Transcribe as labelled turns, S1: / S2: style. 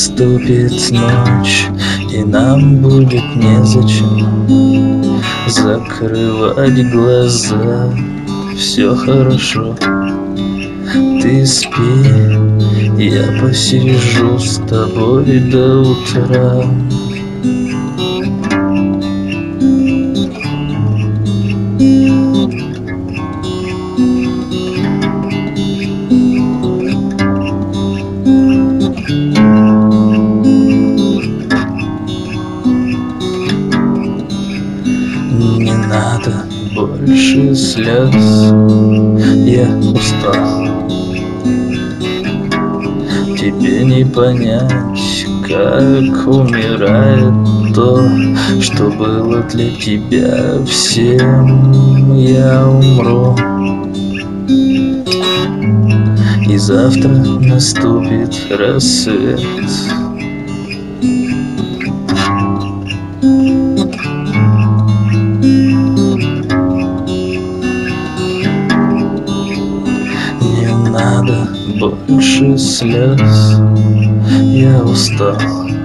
S1: наступит ночь, и нам будет незачем закрывать глаза. Все хорошо, ты спи, я посижу с тобой до утра. Не надо больше слез, я устал. Тебе не понять, как умирает то, что было для тебя всем. Я умру, и завтра наступит рассвет. Не надо больше слез, я устал.